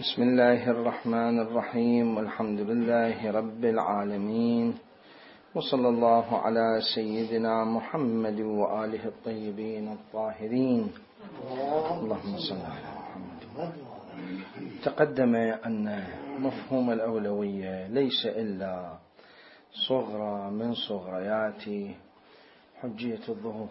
بسم الله الرحمن الرحيم، والحمد لله رب العالمين، وصلى الله على سيدنا محمد وآله الطيبين الطاهرين. اللهم صل على محمد. تقدم أن مفهوم الأولوية ليس إلا صغرى من صغريات حجية الظهور،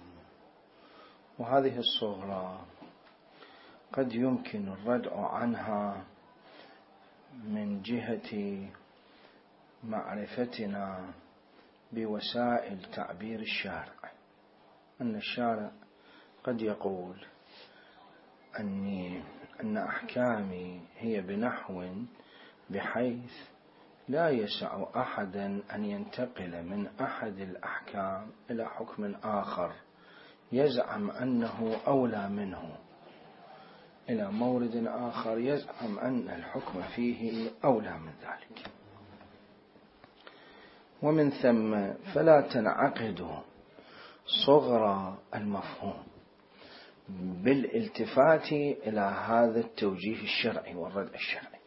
وهذه الصغرى قد يمكن الردع عنها من جهة معرفتنا بوسائل تعبير الشارع. أن الشارع قد يقول أن أحكامي هي بنحو بحيث لا يسع أحدا أن ينتقل من أحد الأحكام إلى حكم آخر يزعم أنه أولى منه إلى مورد آخر يزعم أن الحكم فيه أولى من ذلك، ومن ثم فلا تنعقد صغرى المفهوم بالالتفات إلى هذا التوجيه الشرعي والردع الشرعي،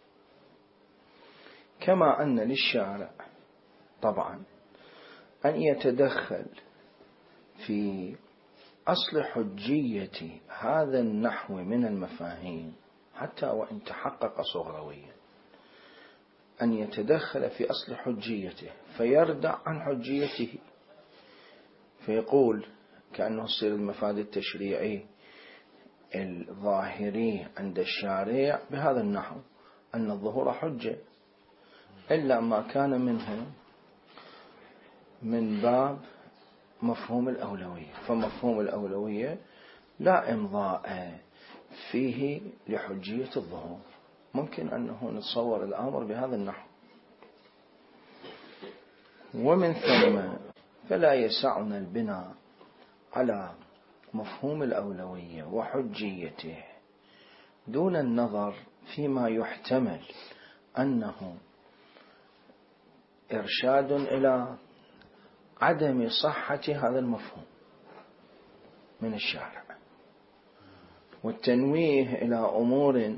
كما أن للشارع طبعا أن يتدخل في أصل حجية هذا النحو من المفاهيم حتى وإن تحقق صغرويا، أن يتدخل في أصل حجيته فيردع عن حجيته، فيقول كأنه يصير المفاد التشريعي الظاهري عند الشارع بهذا النحو أن الظهور حجة، إلا ما كان منه من باب مفهوم الأولوية. فمفهوم الأولوية لا إمضاء فيه لحجية الظهور، ممكن أنه نتصور الأمر بهذا النحو. ومن ثم فلا يسعنا البناء على مفهوم الأولوية وحجيته دون النظر فيما يحتمل أنه إرشاد إلى عدم صحة هذا المفهوم من الشارع، والتنويه إلى أمور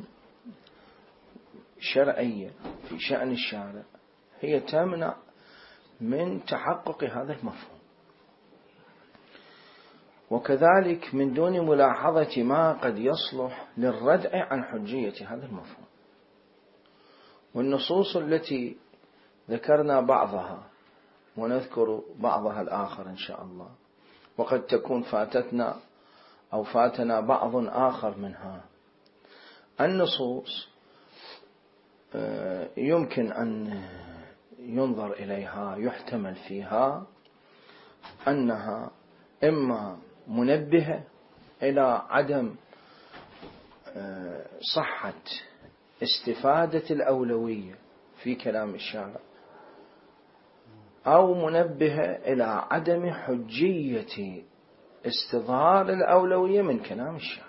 شرعية في شأن الشارع هي تمنع من تحقق هذا المفهوم، وكذلك من دون ملاحظة ما قد يصلح للردع عن حجية هذا المفهوم. والنصوص التي ذكرنا بعضها ونذكر بعضها الآخر إن شاء الله، وقد تكون فاتتنا أو فاتنا بعض آخر منها. النصوص يمكن أن ينظر إليها يحتمل فيها أنها إما منبهة إلى عدم صحة استفادة الأولوية في كلام الشارع، أو منبهة إلى عدم حجية استظهار الأولوية من كلام الشارع.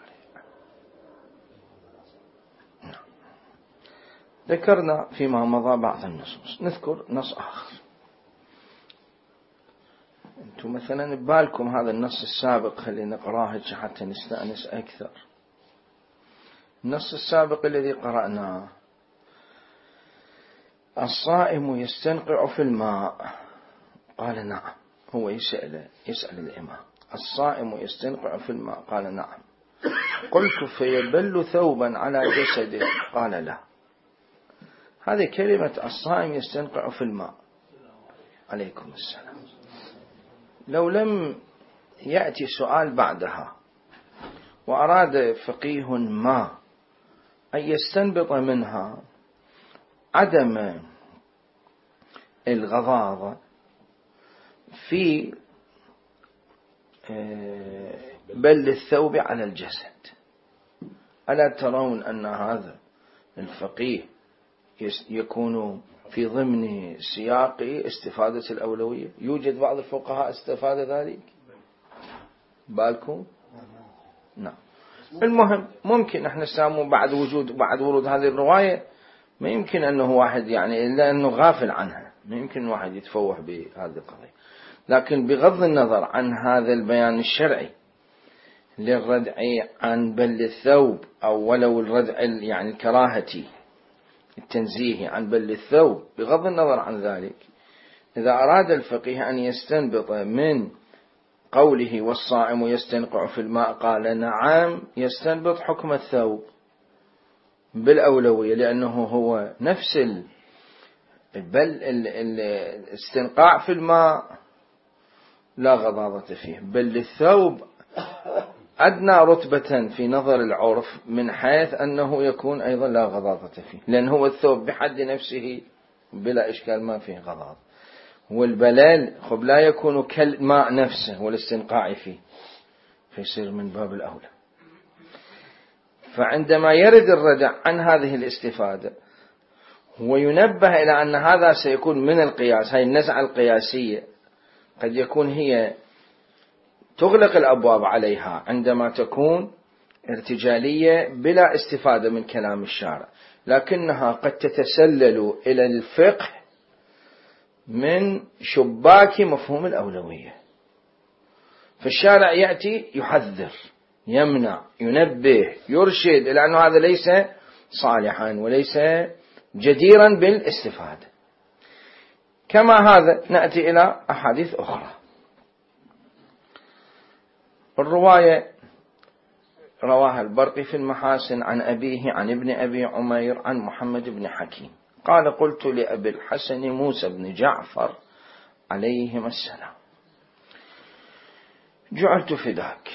ذكرنا فيما مضى بعض النصوص، نذكر نص آخر. أنتم مثلا ببالكم هذا النص السابق، خلينا نقراه حتى نستأنس أكثر. النص السابق الذي قرأناه: الصائم يستنقع في الماء. قال نعم. هو يسأل الإمام: الصائم يستنقع في الماء؟ قال نعم. قلت: فيبل ثوبا على جسده؟ قال لا. هذه كلمة الصائم يستنقع في الماء. عليكم السلام. لو لم يأتي سؤال بعدها وأراد فقيه ما أن يستنبط منها عدم الغضاضة في بل الثوب على الجسد، ألا ترون أن هذا الفقيه يكون في ضمن سياق استفادة الأولوية؟ يوجد بعض الفقهاء استفاد ذلك بالكم؟ نعم. المهم ممكن احنا نسامو بعد ورود هذه الرواية، ما يمكن أنه واحد يعني إلا أنه غافل عنها، ما يمكن واحد يتفوح بهذه القضية. لكن بغض النظر عن هذا البيان الشرعي للردع عن بل الثوب، أو ولو الردع يعني الكراهة التنزيه عن بل الثوب، بغض النظر عن ذلك، إذا أراد الفقيه أن يستنبط من قوله والصائم يستنقع في الماء قال نعم، يستنبط حكم الثوب بالأولوية، لأنه هو نفس بل الاستنقاع في الماء لا غضاضة فيه، بل الثوب أدنى رتبة في نظر العرف من حيث أنه يكون أيضا لا غضاضة فيه، لأن هو الثوب بحد نفسه بلا إشكال ما فيه غضاضة، والبلال خب لا يكون كالماء نفسه والاستنقاع فيه، فيصير من باب الأولى. فعندما يرد الردع عن هذه الاستفادة وينبه إلى أن هذا سيكون من القياس، هاي النزعة القياسية قد يكون هي تغلق الأبواب عليها عندما تكون ارتجالية بلا استفادة من كلام الشارع، لكنها قد تتسلل إلى الفقه من شباك مفهوم الأولوية. فالشارع يأتي يحذر، يمنع، ينبه، يرشد إلى أنه هذا ليس صالحا وليس جديرا بالاستفادة. كما هذا نأتي إلى أحاديث أخرى. الرواية رواها البرقي في المحاسن عن أبيه عن ابن أبي عمير عن محمد بن حكيم قال قلت لأبي الحسن موسى بن جعفر عليهما السلام جعلت فداك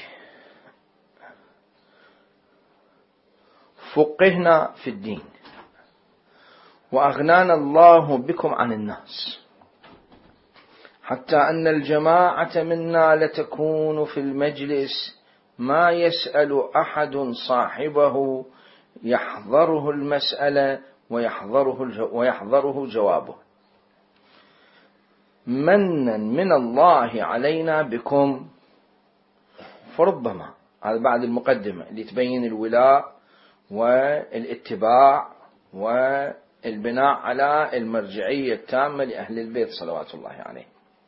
فقهنا في الدين وأغنانا الله بكم عن الناس، حتى أن الجماعة منا لتكون في المجلس ما يسأل أحد صاحبه يحضره المسألة ويحضره جوابه، منا من الله علينا بكم. فربما هذا بعد المقدمة اللي تبين الولاء والاتباع والبناء على المرجعية التامة لأهل البيت صلوات الله عليه.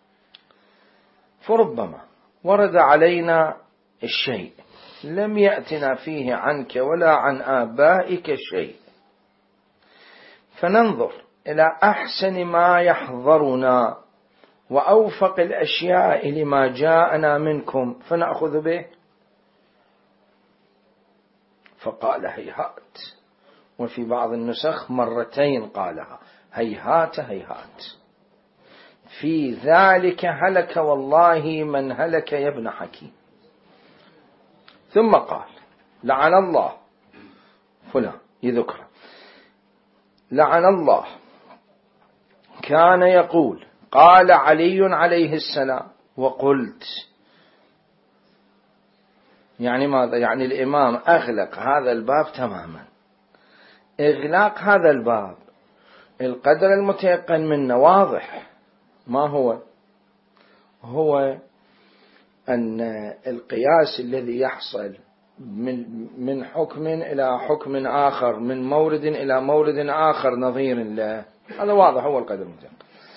فربما ورد علينا الشيء لم يأتنا فيه عنك ولا عن آبائك شيء، فننظر إلى أحسن ما يحضرنا وأوفق الأشياء لما جاءنا منكم فنأخذ به. فقال هيهات، وفي بعض النسخ مرتين قالها هيهات هيهات، في ذلك هلك والله من هلك يا ابن حكيم. ثم قال لعن الله فلان يذكر، لعن الله كان يقول قال علي عليه السلام وقلت. يعني ماذا؟ يعني الإمام أغلق هذا الباب تماما. إغلاق هذا الباب القدر المتيقن منه واضح، ما هو أن القياس الذي يحصل من حكم إلى حكم آخر، من مورد إلى مورد آخر نظير له، هذا واضح هو القدر المتيقن.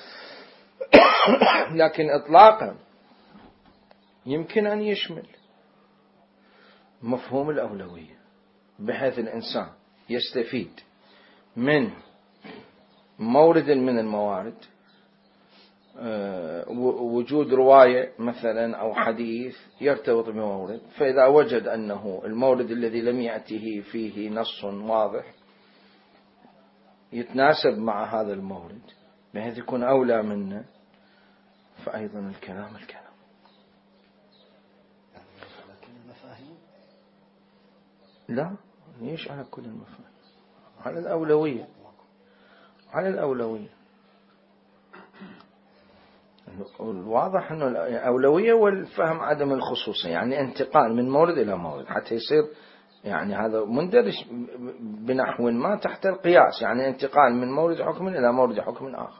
لكن إطلاقا يمكن أن يشمل مفهوم الأولوية، بحيث الإنسان يستفيد من مورد من الموارد، وجود رواية مثلا أو حديث يرتبط بمورد، فإذا وجد أنه المورد الذي لم يأته فيه نص واضح يتناسب مع هذا المورد بحيث يكون أولى منه، فأيضا الكلام لا ليش على كل المفاهيم، على الأولوية، على الأولوية. الواضح أنه الأولوية والفهم عدم الخصوصية، يعني انتقال من مورد إلى مورد حتى يصير يعني هذا مندرج بنحو ما تحت القياس، يعني انتقال من مورد حكم إلى مورد حكم آخر.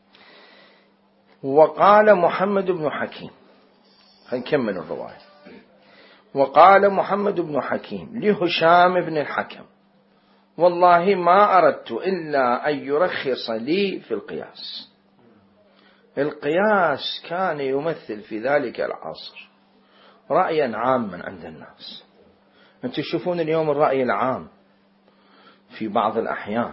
وقال محمد بن حكيم، هنكمل الرواية. وقال محمد بن حكيم لهشام بن الحكم والله ما أردت إلا أن يرخص لي في القياس. القياس كان يمثل في ذلك العصر رأيا عاما عند الناس. أنتم تشوفون اليوم الرأي العام في بعض الأحيان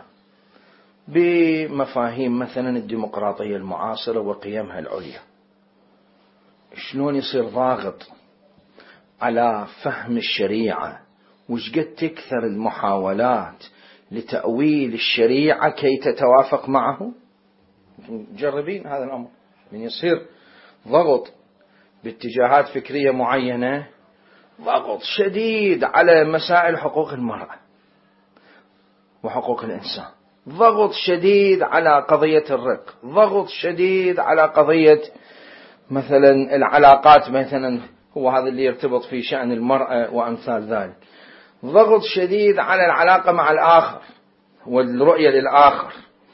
بمفاهيم مثلا الديمقراطية المعاصرة وقيمها العليا، شلون يصير ضاغط على فهم الشريعة، وش قد تكثر المحاولات لتأويل الشريعة كي تتوافق معه. مجربين هذا الأمر، من يصير ضغط باتجاهات فكرية معينة، ضغط شديد على مسائل حقوق المرأة وحقوق الإنسان، ضغط شديد على قضية الرق، ضغط شديد على قضية مثلا العلاقات، مثلا هو هذا اللي يرتبط في شأن المرأة وأمثال ذلك، ضغط شديد على العلاقة مع الآخر والرؤية للآخر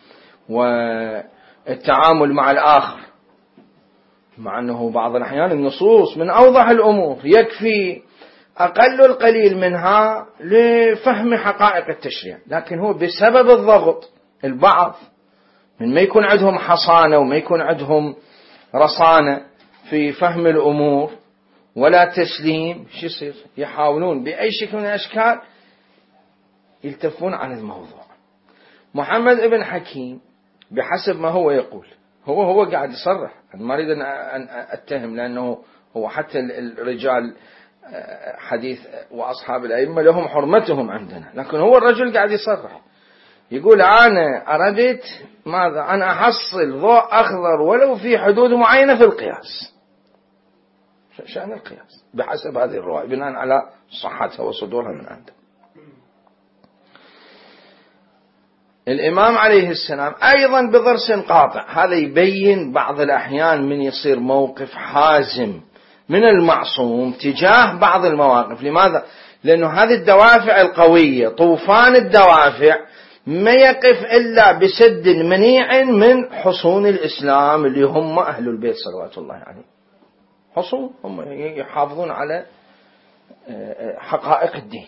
والتعامل مع الآخر، مع أنه بعض الأحيان النصوص من أوضح الأمور يكفي أقل القليل منها لفهم حقائق التشريع، لكن هو بسبب الضغط البعض من ما يكون عندهم حصانة وما يكون عندهم رصانة في فهم الأمور ولا تسليم، شو يصير؟ يحاولون بأي شكل من الأشكال يلتفون على الموضوع. محمد ابن حكيم بحسب ما هو يقول، هو قاعد يصرح، ما أريد أن أتهم، لأنه هو حتى الرجال حديث وأصحاب الأئمة لهم حرمتهم عندنا، لكن هو الرجل قاعد يصرح يقول أنا أردت ماذا؟ أن أحصل ضوء أخضر ولو في حدود معينة في القياس، شأن القياس بحسب هذه الرواية بناء على صحتها وصدورها من عنده. الإمام عليه السلام أيضا بضرس قاطع، هذا يبين بعض الأحيان من يصير موقف حازم من المعصوم تجاه بعض المواقف. لماذا؟ لأنه هذه الدوافع القوية، طوفان الدوافع، ما يقف إلا بسد منيع من حصون الإسلام اللي هم أهل البيت صلوات الله عليه. حصون، هم يحافظون على حقائق الدين.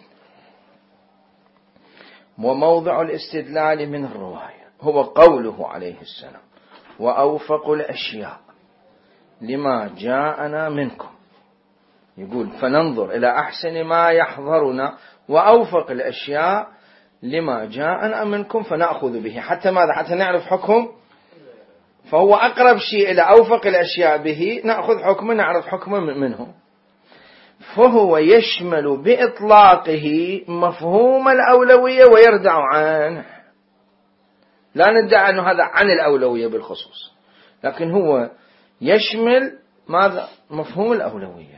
وموضع الاستدلال من الرواية هو قوله عليه السلام: وأوفق الأشياء لما جاءنا منكم. يقول فننظر إلى أحسن ما يحضرنا، وأوفق الأشياء لما جاءنا منكم فنأخذ به. حتى ماذا؟ حتى نعرف حكم، فهو أقرب شيء إلى أوفق الأشياء به، نأخذ حكمه، نعرف حكمه منه. فهو يشمل بإطلاقه مفهوم الأولوية ويردع عنه. لا ندعي أنه هذا عن الأولوية بالخصوص، لكن هو يشمل ماذا؟ مفهوم الأولوية.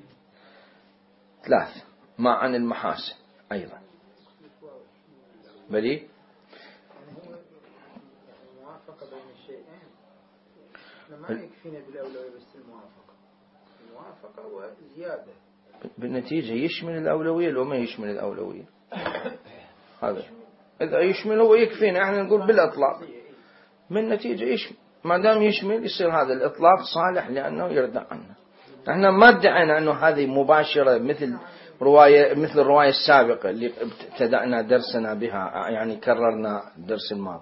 3 ما عن المحاسن أيضا بلي الموافقة بين الشيئين ما يكفينا بالأولوية بس الموافقة وزيادة بالنتيجة يشمل الأولوية لو ما يشمل الأولوية. هذا إذا يشمل هو يكفينا، احنا نقول بالإطلاق، من نتيجة يشمل، ما دام يشمل يصير هذا الإطلاق صالح لأنه يردع عنه. احنا ما ادعينا أنه هذه مباشرة مثل الرواية السابقة اللي ابتدأنا درسنا بها، يعني كررنا الدرس الماضي.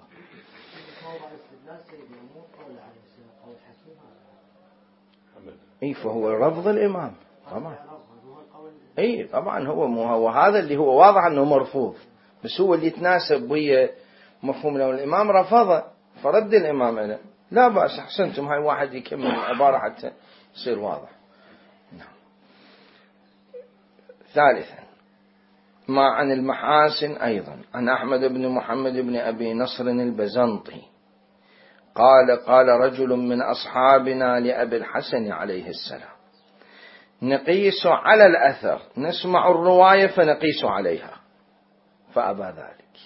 اي فهو رفض الإمام طبعا، اي طبعا هو هذا اللي هو واضح انه مرفوض، بس هو اللي يتناسب ويا مفهوم لو الإمام رفضه فرد الإمام له، لا بأس، احسنتم، هاي واحد يكمل العبارة حتى يصير واضح. ثالثا ما عن المحاسن أيضا عن أحمد بن محمد بن أبي نصر البزنطي قال رجل من أصحابنا لأبي الحسن عليه السلام: نقيس على الأثر، نسمع الرواية فنقيس عليها، فأبى ذلك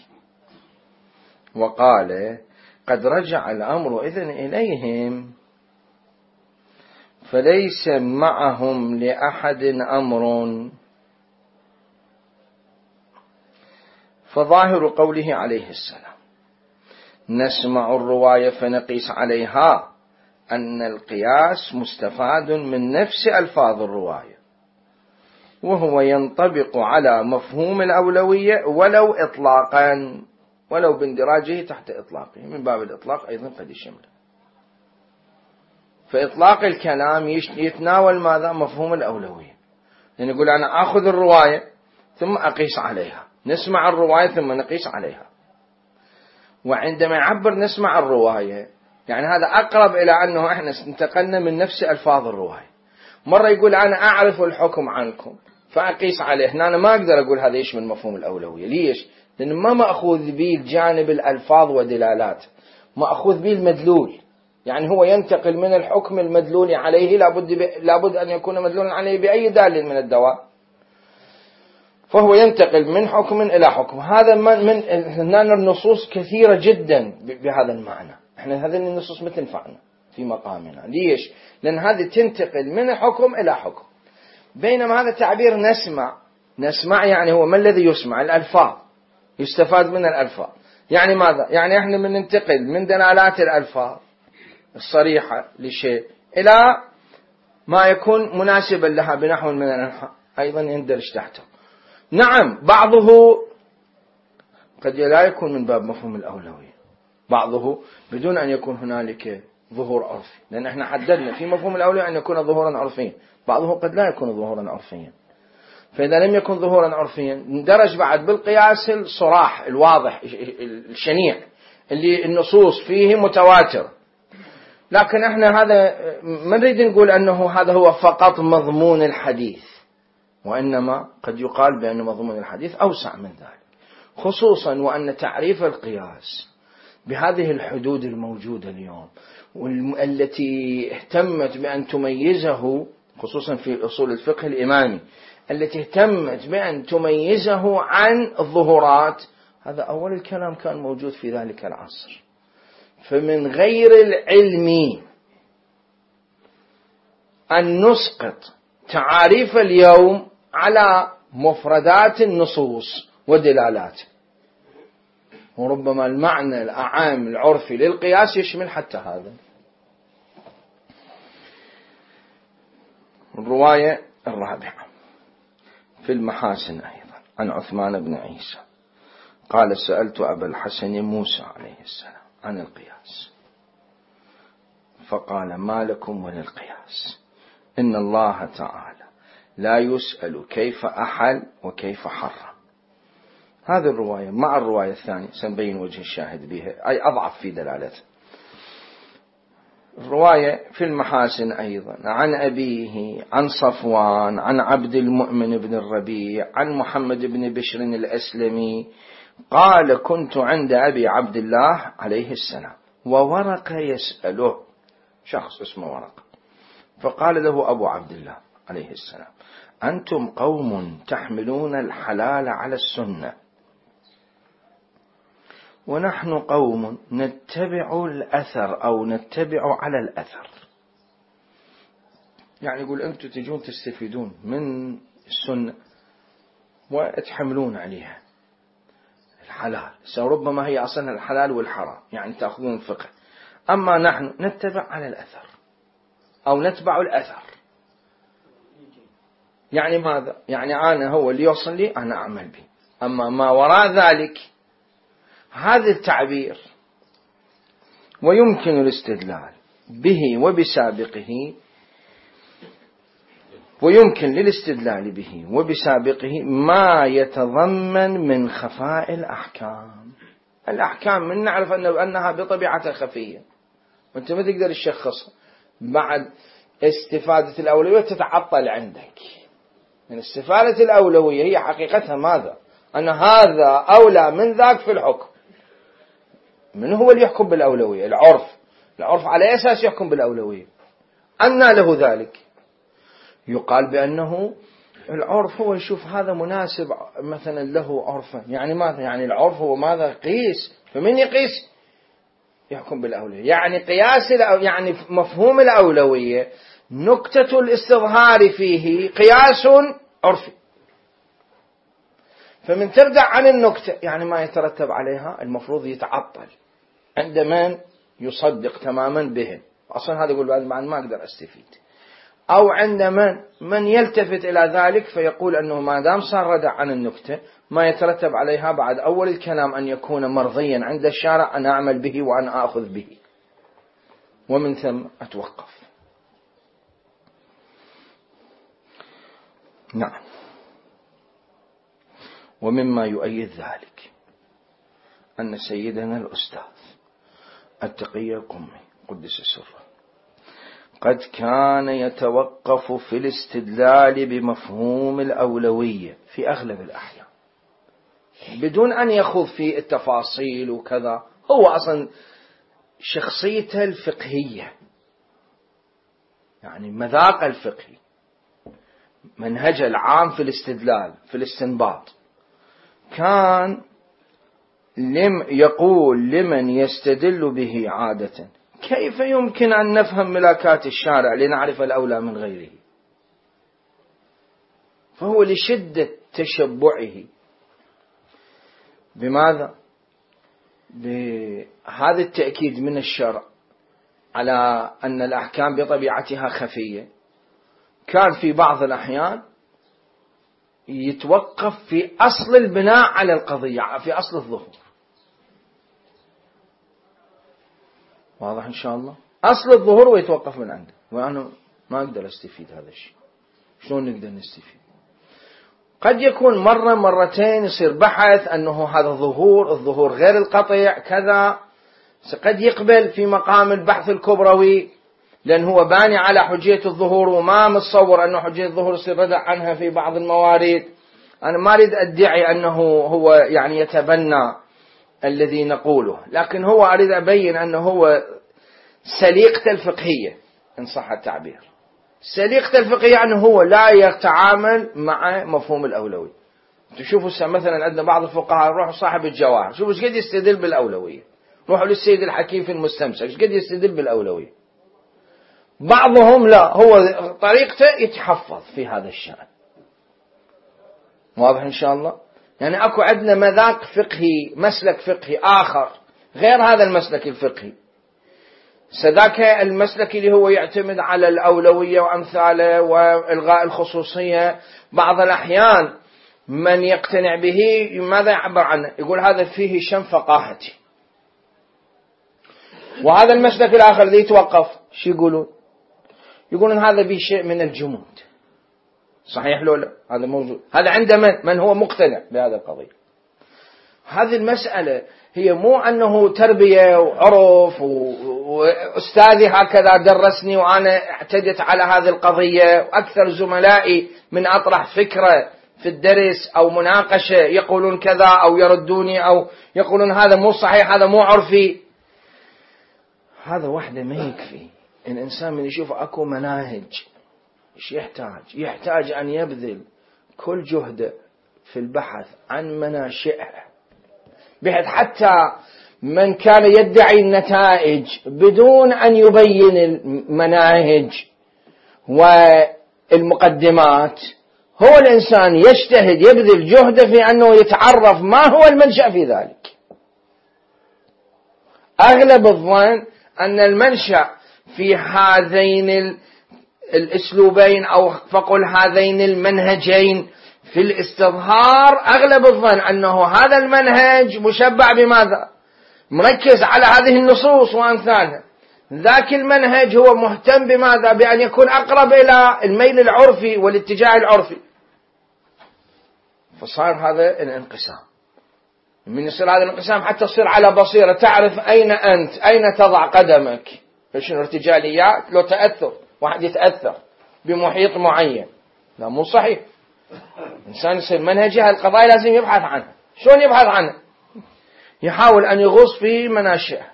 وقال: قد رجع الأمر إذن إليهم فليس معهم لأحد أمر. فظاهر قوله عليه السلام نسمع الرواية فنقيس عليها أن القياس مستفاد من نفس ألفاظ الرواية، وهو ينطبق على مفهوم الأولوية ولو إطلاقا، ولو باندراجه تحت إطلاقه، من باب الإطلاق أيضا قد يشمل. فإطلاق الكلام يتناول ماذا؟ مفهوم الأولوية، يعني يقول أنا أخذ الرواية ثم أقيس عليها، نسمع الرواية ثم نقيس عليها. وعندما يعبر نسمع الرواية يعني هذا أقرب إلى أنه إحنا انتقلنا من نفس ألفاظ الرواية. مرة يقول أنا أعرف الحكم عنكم فأقيس عليه، هنا أنا ما أقدر أقول هذا يشمل مفهوم الأولوية. ليش؟ لأن ما مأخوذ به جانب الألفاظ ودلالات، مأخوذ به المدلول. يعني هو ينتقل من الحكم المدلول عليه، لابد أن يكون مدلولا عليه بأي دال من الدواء، فهو ينتقل من حكم إلى حكم. هذا من النصوص كثيرة جدا بهذا المعنى. احنا هذه النصوص ما تنفعنا في مقامنا. ليش؟ لأن هذه تنتقل من حكم إلى حكم. بينما هذا تعبير نسمع يعني هو ما الذي يسمع؟ الألفاظ، يستفاد من الألفاظ. يعني ماذا؟ يعني احنا ننتقل من دلالات الألفاظ الصريحة لشيء إلى ما يكون مناسبا لها بنحو من الأنحاء أيضا يندرج تحته. نعم بعضه قد لا يكون من باب مفهوم الأولوية، بعضه بدون أن يكون هنالك ظهور عرفي، لأن احنا حددنا في مفهوم الأولوية أن يكون ظهورا عرفيا، بعضه قد لا يكون ظهورا عرفيا. فإذا لم يكن ظهورا عرفيا اندرج بعد بالقياس الصراح الواضح الشنيع اللي النصوص فيه متواتر. لكن احنا هذا ما نريد نقول أنه هذا هو فقط مضمون الحديث، وإنما قد يقال بأن مضمون الحديث أوسع من ذلك، خصوصا وأن تعريف القياس بهذه الحدود الموجودة اليوم والتي اهتمت بأن تميزه، خصوصا في أصول الفقه الإمامي التي اهتمت بأن تميزه عن الظهورات، هذا أول الكلام كان موجود في ذلك العصر. فمن غير العلم أن نسقط تعاريف اليوم على مفردات النصوص ودلالات، وربما المعنى الأعام العرفي للقياس يشمل حتى هذا. الرواية الرابعة في المحاسن أيضا عن عثمان بن عيسى قال سألت أبا الحسن موسى عليه السلام عن القياس فقال ما لكم وللقياس إن الله تعالى لا يسأل كيف أحل وكيف حرم. هذه الرواية مع الرواية الثانية سنبين وجه الشاهد بها، أي أضعف في دلالته. الرواية في المحاسن أيضا عن أبيه عن صفوان عن عبد المؤمن بن الربيع عن محمد بن بشر الأسلمي قال كنت عند أبي عبد الله عليه السلام وورق يسأله، شخص اسمه ورق، فقال له أبو عبد الله عليه السلام أنتم قوم تحملون الحلال على السنة ونحن قوم نتبع الأثر أو نتبع على الأثر. يعني يقول أنتم تجون تستفيدون من السنة وتحملون عليها الحلال، ربما هي أصلا الحلال والحرام، يعني تأخذون الفقه. أما نحن نتبع على الأثر أو نتبع الأثر. يعني ماذا؟ يعني أنا هو اللي يوصل لي أنا أعمل به، أما ما وراء ذلك هذا التعبير ويمكن الاستدلال به وبسابقه، ويمكن للاستدلال به وبسابقه ما يتضمن من خفاء الأحكام. الأحكام من نعرف أنها بطبيعتها خفية، وأنت ما تقدر تشخصها بعد استفادة الأولوية تتعطل عندك. يعني استفادة الأولوية هي حقيقتها ماذا؟ أن هذا أولى من ذاك في الحكم. من هو اللي يحكم بالأولوية؟ العرف على أساس يحكم بالأولوية. أن له ذلك يقال بأنه العرف هو يشوف هذا مناسب مثلا له عرفا. يعني ماذا؟ يعني العرف هو ماذا؟ قيس. فمن يقيس يحكم بالأولوية. يعني قياس يعني مفهوم الأولوية نكتة الاستظهار فيه قياس عرفي. فمن تردع عن النكتة يعني ما يترتب عليها المفروض يتعطل عند من يصدق تماما به. أصلا هذا يقول بعد ما أقدر أستفيد. أو عند من يلتفت إلى ذلك فيقول أنه ما دام صار ردع عن النكتة ما يترتب عليها بعد أول الكلام أن يكون مرضيا عند الشارع أن أعمل به وأن أخذ به، ومن ثم أتوقف. نعم. ومما يؤيد ذلك أن سيدنا الأستاذ التقي القمي قدس سره قد كان يتوقف في الاستدلال بمفهوم الأولوية في أغلب الأحيان بدون أن يخوض في التفاصيل وكذا. هو أصلا شخصيته الفقهية، يعني مذاق الفقهي، منهج العام في الاستدلال في الاستنباط، كان يقول لمن يستدل به عادة: كيف يمكن أن نفهم ملاكات الشارع لنعرف الأولى من غيره؟ فهو لشدة تشبعه بماذا؟ بهذا التأكيد من الشرع على أن الأحكام بطبيعتها خفية، كان في بعض الأحيان يتوقف في أصل البناء على القضية، في أصل الظهور. واضح إن شاء الله؟ أصل الظهور ويتوقف من عنده، وأنا ما أقدر أستفيد هذا الشيء. شلون نقدر نستفيد؟ قد يكون مرة مرتين يصير بحث أنه هذا الظهور غير القطع كذا، قد يقبل في مقام البحث الكبروي لأن هو باني على حجية الظهور وما متصور أنه حجية الظهور يصير ردع عنها في بعض الموارد. أنا ما أريد أدعي أنه هو يعني يتبنى الذي نقوله، لكن هو أريد أبين أنه هو سليقة الفقهية إن صح التعبير، سليقة الفقهية أنه هو لا يتعامل مع مفهوم الأولوية. تشوفوا مثلا عندنا بعض الفقهاء روحوا صاحب الجواهر، شوفوا ايش قد يستدل بالأولوية، روحوا للسيد الحكيم في المستمسك ايش قد يستدل بالأولوية. بعضهم لا، هو طريقته يتحفظ في هذا الشأن. واضح إن شاء الله؟ يعني أكو عندنا مذاق فقهي، مسلك فقهي آخر غير هذا المسلك الفقهي. سذاك المسلك اللي هو يعتمد على الأولوية وأمثاله وإلغاء الخصوصية، بعض الأحيان من يقتنع به ماذا يعبر عنه؟ يقول هذا فيه شم فقاهتي. وهذا المسلك الآخر ذي يتوقف، شو يقولون؟ يقولون هذا به شيء من الجمود. صحيح لو لا؟ هذا موجود، هذا عند من هو مقتنع بهذا القضية. هذه المسألة هي مو أنه تربية وعرف وأستاذي هكذا درسني وأنا اعتدت على هذه القضية، وأكثر زملائي من أطرح فكرة في الدرس أو مناقشة يقولون كذا أو يردوني أو يقولون هذا مو صحيح هذا مو عرفي. هذا وحده ما يكفي. الإنسان من يشوف أكو مناهج إيش يحتاج أن يبذل كل جهده في البحث عن مناشئها، بحيث حتى من كان يدعي النتائج بدون أن يبين المناهج والمقدمات، هو الإنسان يجتهد يبذل جهده في أنه يتعرف ما هو المنشأ في ذلك. أغلب الظن أن المنشأ في هذين الأسلوبين أو فقل هذين المنهجين في الاستظهار، أغلب الظن أنه هذا المنهج مشبع بماذا؟ مركز على هذه النصوص وأمثالها. ذاك المنهج هو مهتم بماذا؟ بأن يكون أقرب إلى الميل العرفي والاتجاه العرفي. فصار هذا الانقسام. من يصير هذا الانقسام حتى تصير على بصيرة، تعرف أين أنت، أين تضع قدمك. شنو ارتجاليات؟ لو تأثر واحد يتأثر بمحيط معين، لا مو صحيح. إنسان يصير منهجه القضايا لازم يبحث عنها. شلون يبحث عنها؟ يحاول أن يغوص في مناشئها.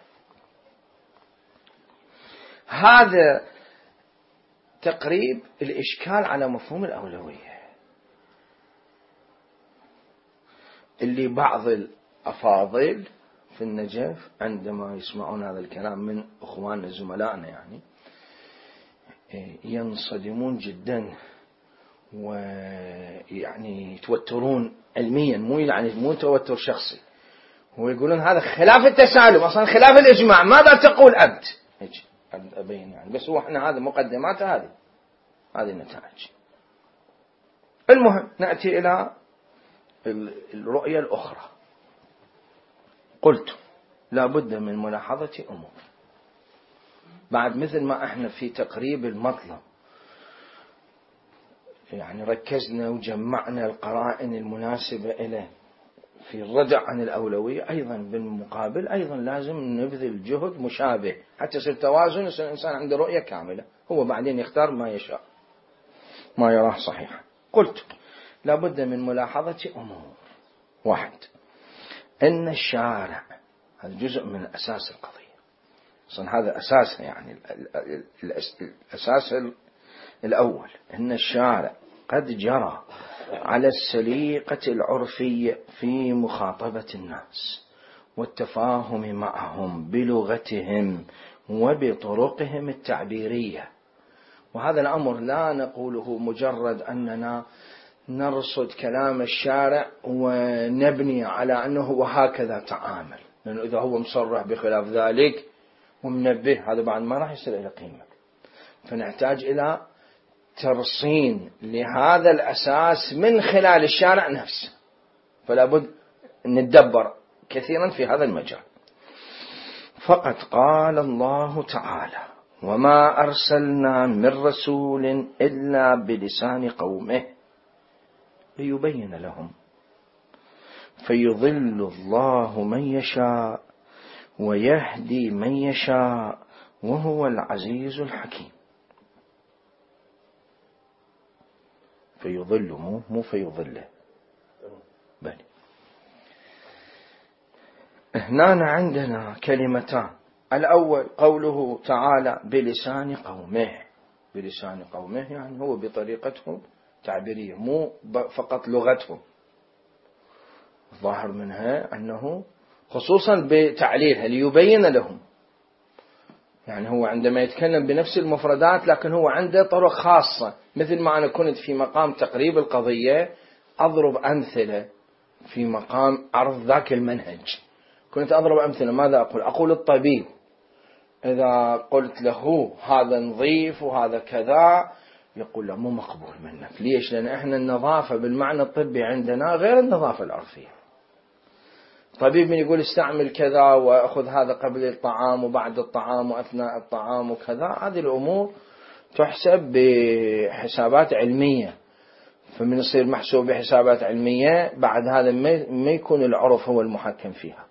هذا تقريب الإشكال على مفهوم الأولوية اللي بعض الأفاضل في النجف عندما يسمعون هذا الكلام من أخواننا زملائنا يعني ينصدمون جدا ويعني يتوترون علميا، مو توتر شخصي. ويقولون هذا خلاف التسالم، أصلا خلاف الإجماع، ماذا تقول أنت؟ أبين يعني، بس هو احنا هذا مقدمات هذه النتائج. المهم نأتي إلى الرؤية الأخرى. قلت لا بد من ملاحظة أمور بعد، مثل ما احنا في تقريب المطلب يعني ركزنا وجمعنا القرائن المناسبة إليه في الردع عن الأولوية، أيضا بالمقابل أيضا لازم نبذل جهد مشابه حتى يصير توازن، يصير الإنسان عنده رؤية كاملة، هو بعدين يختار ما يشاء ما يراه صحيحا. قلت لابد من ملاحظة أمور. واحد، أن الشارع هذا جزء من أساس القضية، أصلا هذا أساسها، يعني الأساس الأول أن الشارع قد جرى على السليقة العرفية في مخاطبة الناس والتفاهم معهم بلغتهم وبطرقهم التعبيرية. وهذا الأمر لا نقوله مجرد أننا نرصد كلام الشارع ونبني على أنه وهكذا تعامل، لأنه إذا هو مصرح بخلاف ذلك ومنبه هذا بعد ما راح يصل إلى قيمة. فنحتاج إلى ترصين لهذا الأساس من خلال الشارع نفسه، فلا بد نتدبر كثيرا في هذا المجال. فقد قال الله تعالى: وما أرسلنا من رسول إلا بلسان قومه ليبين لهم فيضل الله من يشاء ويهدي من يشاء وهو العزيز الحكيم. فيضل مو فيضله، بل هنا عندنا كلمتان. الأول قوله تعالى بلسان قومه، بلسان قومه يعني هو بطريقتهم تعبيرية مو فقط لغتهم. ظاهر منها أنه خصوصا بتعليلها ليبين لهم، يعني هو عندما يتكلم بنفس المفردات لكن هو عنده طرق خاصة، مثل ما أنا كنت في مقام تقريب القضية أضرب أمثلة في مقام عرض ذاك المنهج. كنت أضرب أمثلة، ماذا أقول الطبيب إذا قلت له هذا نظيف وهذا كذا يقول له مو مقبول منك. ليش؟ لأن إحنا النظافة بالمعنى الطبي عندنا غير النظافة العرفية. طبيب من يقول استعمل كذا وأخذ هذا قبل الطعام وبعد الطعام وأثناء الطعام وكذا، هذه الأمور تحسب بحسابات علمية، فمن يصير محسوب بحسابات علمية بعد هذا ما يكون العرف هو المحكم فيها.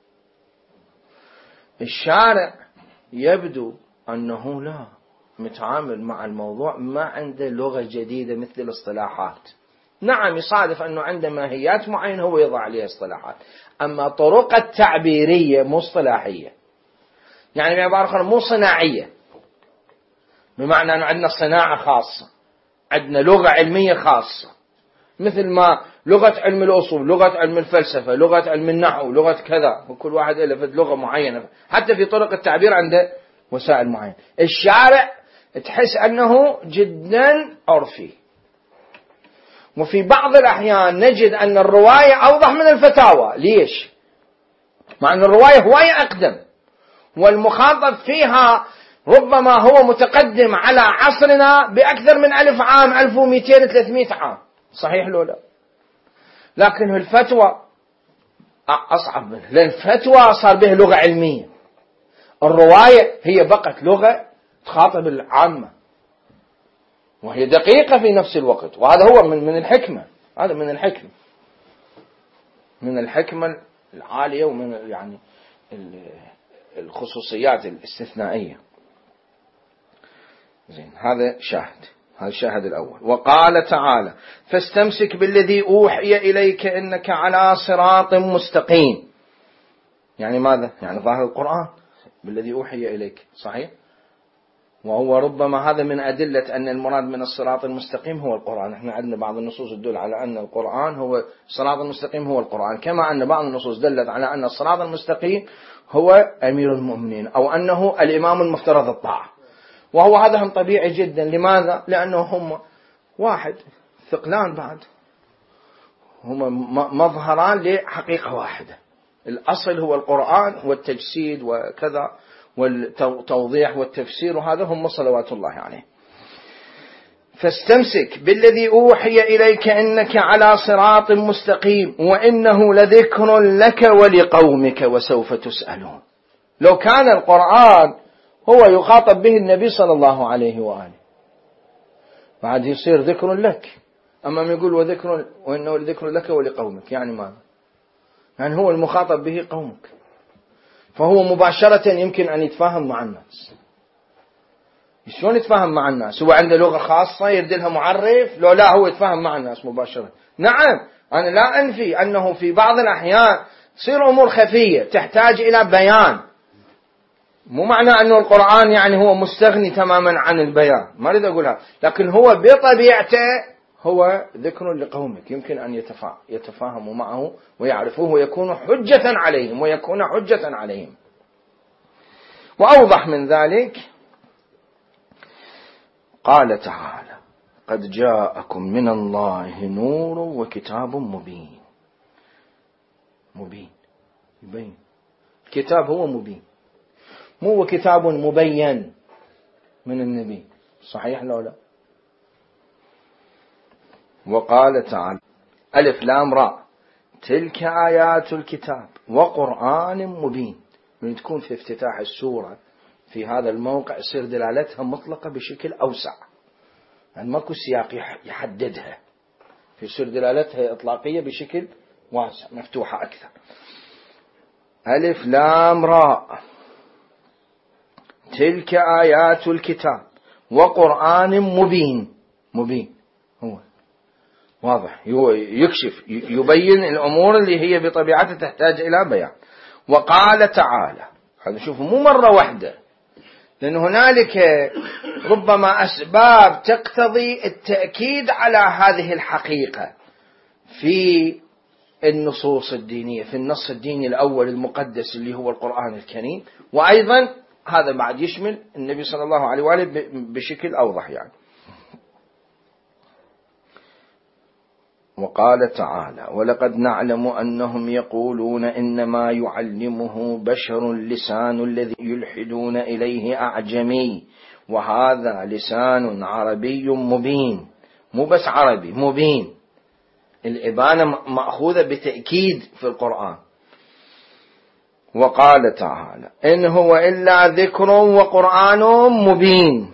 الشارع يبدو أنه لا متعامل مع الموضوع، ما عنده لغة جديدة مثل الاصطلاحات. نعم يصادف أنه عنده ماهيات معينة هو يضع عليها اصطلاحات، أما طرق التعبيرية مو اصطلاحية، يعني بعبارة أخرى مو صناعية، بمعنى أنه عندنا صناعة خاصة، عندنا لغة علمية خاصة، مثل ما لغة علم الأصول، لغة علم الفلسفة، لغة علم النحو، لغة كذا، وكل واحد له لغة معينة، حتى في طرق التعبير عنده وسائل معينة. الشارع تحس أنه جدا عرفي، وفي بعض الأحيان نجد أن الرواية أوضح من الفتاوى. ليش؟ مع أن الرواية هواية أقدم والمخاطب فيها ربما هو متقدم على عصرنا بأكثر من 1000 عام، 1200 300 عام، صحيح لو لا؟ لكن الفتوى أصعب منه، لأن الفتوى صار بها لغة علمية، الرواية هي بقت لغة تخاطب العامة وهي دقيقة في نفس الوقت. وهذا هو من الحكمة، هذا من الحكمة العالية ومن يعني الخصوصيات الاستثنائية. زين، هذا الشاهد الأول. وقال تعالى: فاستمسك بالذي أوحي إليك إنك على صراط مستقيم. يعني ماذا؟ يعني ظاهر القرآن بالذي أوحي إليك، صحيح؟ وهو ربما هذا من أدلة أن المراد من الصراط المستقيم هو القرآن. احنا عندنا بعض النصوص تدل على أن القرآن هو الصراط المستقيم هو القرآن، كما أن بعض النصوص دلت على أن الصراط المستقيم هو أمير المؤمنين أو أنه الإمام المفترض الطاعة. وهو هذا هم طبيعي جدا. لماذا؟ لأنه هم واحد ثقلان بعد، هم مظهران لحقيقة واحدة. الأصل هو القرآن والتجسيد وكذا والتوضيح والتفسير، وهذا هم صلوات الله عليه. فاستمسك بالذي أوحي إليك إنك على صراط مستقيم وإنه لذكر لك ولقومك وسوف تسألون. لو كان القرآن هو يخاطب به النبي صلى الله عليه وآله، بعد يصير ذكر لك. أما يقول وإنه ذكر لك ولقومك، يعني ماذا؟ يعني هو المخاطب به قومك، فهو مباشرة يمكن أن يتفاهم مع الناس. شلون يتفاهم مع الناس؟ هو عنده لغة خاصة يردلها معرف؟ لو لا، هو يتفاهم مع الناس مباشرة. نعم، أنا لا أنفي أنه في بعض الأحيان تصير أمور خفية تحتاج إلى بيان، مو معنى أنه القرآن يعني هو مستغني تماما عن البيان، ما أريد أقولها، لكن هو بطبيعته هو ذكر لقومك، يمكن أن يتفاهموا معه ويعرفوه ويكون حجة عليهم. وأوضح من ذلك قال تعالى: قد جاءكم من الله نور وكتاب مبين. يبين الكتاب هو مبين، مو كتاب مبين من النبي، صحيح لو لا؟ وقال تعالى: ألف لام راء تلك آيات الكتاب وقرآن مبين. من تكون في افتتاح السورة في هذا الموقع يصير دلالتها مطلقة بشكل أوسع، يعني ماكو سياق يحددها، يصير دلالتها إطلاقية بشكل واسع مفتوحة أكثر. ألف لام راء تلك آيات الكتاب وقرآن مبين هو واضح، يكشف يبين الأمور اللي هي بطبيعتها تحتاج إلى بيان. وقال تعالى، هذا شوفوا مو مرة واحدة، لأن هنالك ربما أسباب تقتضي التأكيد على هذه الحقيقة في النصوص الدينية، في النص الديني الأول المقدس اللي هو القرآن الكريم، وأيضا هذا بعد يشمل النبي صلى الله عليه وآله بشكل أوضح يعني. وقال تعالى: ولقد نعلم أنهم يقولون إنما يعلمه بشر لسان الذي يلحدون إليه أعجمي وهذا لسان عربي مبين. مو بس عربي، مبين، الإبانة مأخوذة بتأكيد في القرآن. وقال تعالى: إن هو إلا ذكر وقرآن مبين.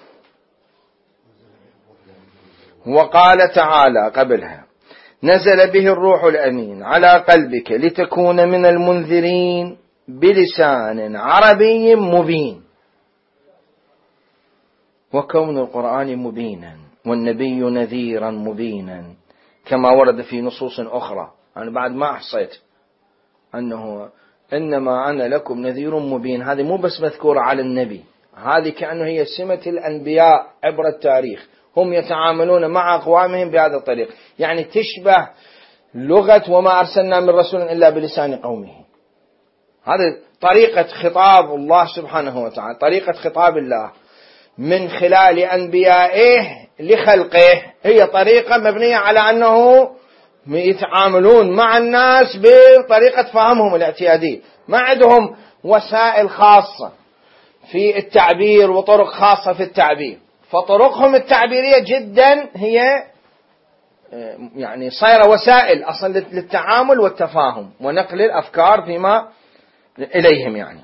وقال تعالى قبلها: نزل به الروح الأمين على قلبك لتكون من المنذرين بلسان عربي مبين. وكون القرآن مبينا والنبي نذيرا مبينا كما ورد في نصوص أخرى، أنا بعد ما أحصيت أنه إنما أنا لكم نذير مبين، هذه مو بس مذكورة على النبي، هذه كأنه هي سمة الأنبياء عبر التاريخ، هم يتعاملون مع أقوامهم بهذا الطريق، يعني تشبه لغة وما أرسلنا من رسول إلا بلسان قومه. هذه طريقة خطاب الله سبحانه وتعالى، طريقة خطاب الله من خلال أنبيائه لخلقه، هي طريقة مبنية على أنه يتعاملون مع الناس بطريقة فهمهم الاعتيادي، ما عندهم وسائل خاصة في التعبير وطرق خاصة في التعبير، فطرقهم التعبيرية جدا هي يعني صايرة وسائل أصلا للتعامل والتفاهم ونقل الأفكار فيما إليهم يعني.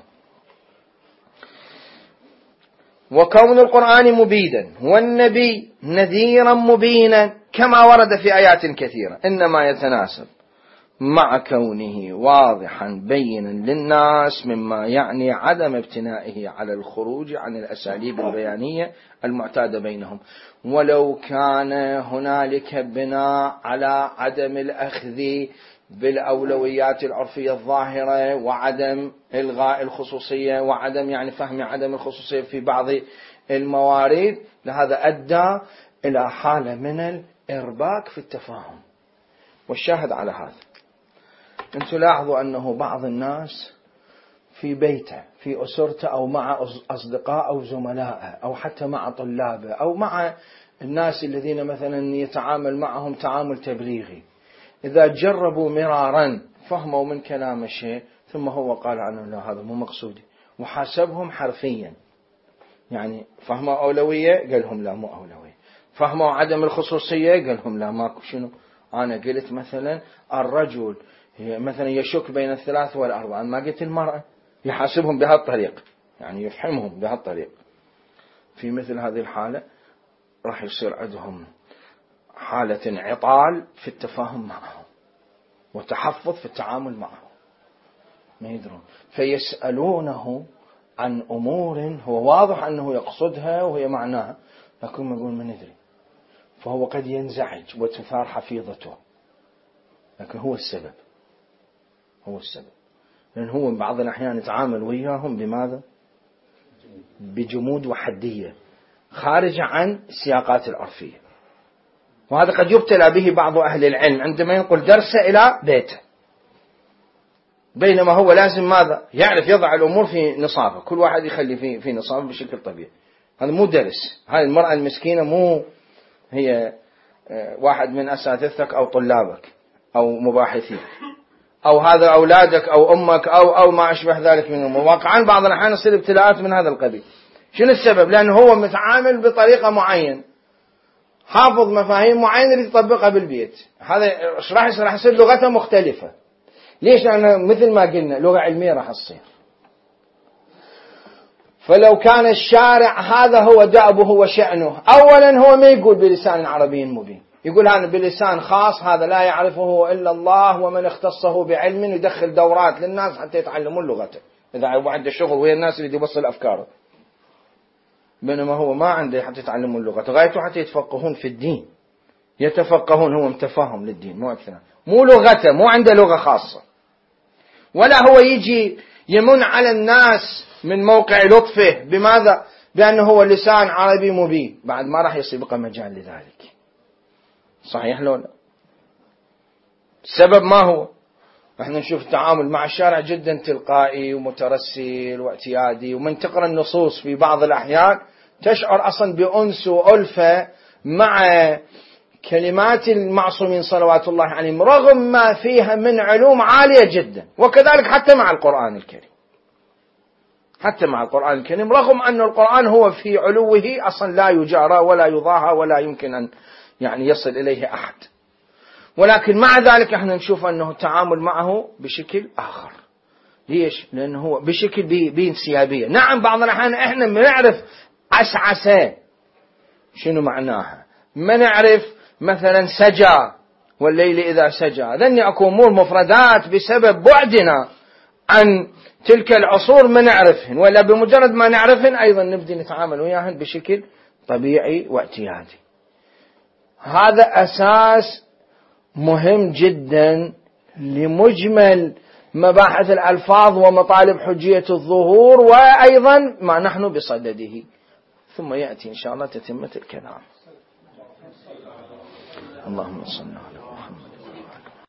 وكون القرآن مبينا والنبي نذيرا مبينا كما ورد في آيات كثيرة إنما يتناسب مع كونه واضحا بينا للناس مما يعني عدم ابتنائه على الخروج عن الأساليب البيانية المعتادة بينهم، ولو كان هنالك بناء على عدم الأخذ بالأولويات العرفية الظاهرة وعدم إلغاء الخصوصية وعدم يعني فهم عدم الخصوصية في بعض الموارد، لهذا أدى إلى حالة من الإرباك في التفاهم. والشاهد على هذا أنتم لاحظوا أنه بعض الناس في بيته في أسرته أو مع أصدقاء أو زملاء أو حتى مع طلابه أو مع الناس الذين مثلا يتعامل معهم تعامل تبليغي، إذا جربوا مرارا فهموا من كلام الشيء ثم هو قال عنه لا هذا مو مقصودي، وحاسبهم حرفيا، يعني فهموا أولوية قال لهم لا مو أولوية، فهموا عدم الخصوصية قال لهم لا ماكو، شنو أنا قلت مثلا الرجل مثلا يشك بين الثلاث والأربعة، ما قلت المرأة، يحاسبهم بهذا الطريق يعني يفهمهم بهذا الطريق. في مثل هذه الحالة راح يصير عندهم حالة انعطال في التفاهم معه وتحفظ في التعامل معه، ما يدرون، فيسألونه عن أمور هو واضح أنه يقصدها وهي معناها، لكن ما يقول ما ندري، فهو قد ينزعج وتثار حفيظته، لكن هو السبب، هو السبب، لأن هو بعض الأحيان يتعامل وياهم بماذا؟ بجمود وحدية خارجة عن السياقات العرفية، وهذا قد يبتلى به بعض أهل العلم عندما ينقل درسه إلى بيته، بينما هو لازم ماذا؟ يعرف يضع الأمور في نصابه، كل واحد يخلي في نصابه بشكل طبيعي. هذا مو درس، هذه المرأة المسكينة مو هي واحد من أساتذتك أو طلابك أو مباحثيك، أو هذا أولادك أو أمك أو ما أشبه ذلك من الأمور. واقعا بعض الأحيان يصير ابتلاءات من هذا القبيل. شنو السبب؟ لأنه هو متعامل بطريقة معينة، حافظ مفاهيم معينة اللي يطبقها بالبيت، هذا راح يصير لغته مختلفة. ليش؟ لأنه مثل ما قلنا لغة علمية راح تصير. فلو كان الشارع هذا هو دأبه وشأنه، أولا هو ما يقول بلسان عربي مبين، يقول هذا بلسان خاص، هذا لا يعرفه إلا الله ومن اختصه بعلم، يدخل دورات للناس حتى يتعلمون لغته إذا عنده شغل ويا الناس اللي يوصل أفكاره، بينما هو ما عنده حتى يتعلمون لغته، غايته حتى يتفقهون في الدين، يتفقهون، هو متفاهم للدين مو أكثر، مو لغته، مو عنده لغة خاصة، ولا هو يجي يمن على الناس من موقع لطفه بماذا؟ بأنه هو لسان عربي مبين، بعد ما راح يسبق مجال لذلك. صحيح لو لا؟ السبب ما هو؟ احنا نشوف التعامل مع الشارع جدا تلقائي ومترسل واعتيادي، ومن تقرأ النصوص في بعض الأحيان تشعر أصلا بأنس وألفة مع كلمات المعصومين صلوات الله عليهم، رغم ما فيها من علوم عالية جدا، وكذلك حتى مع القرآن الكريم، حتى مع القرآن الكريم، رغم أن القرآن هو في علوه أصلا لا يجارى ولا يضاهى ولا يمكن أن يصل إليه أحد، ولكن مع ذلك احنا نشوف أنه التعامل معه بشكل آخر. ليش؟ لأنه هو بشكل بانسيابية. نعم بعض الأحيان احنا ما نعرف عسعسة شنو معناها، ما نعرف مثلا سجى والليل إذا سجى، ذني أكو أمور مفردات بسبب بعدنا عن تلك العصور ما نعرفهن، ولا بمجرد ما نعرفهن أيضا نبدأ نتعامل وياهن بشكل طبيعي واعتيادي. هذا أساس مهم جدا لمجمل مباحث الألفاظ ومطالب حجية الظهور، وأيضا ما نحن بصدده، ثم يأتي إن شاء الله تتمة الكلام. اللهم صل على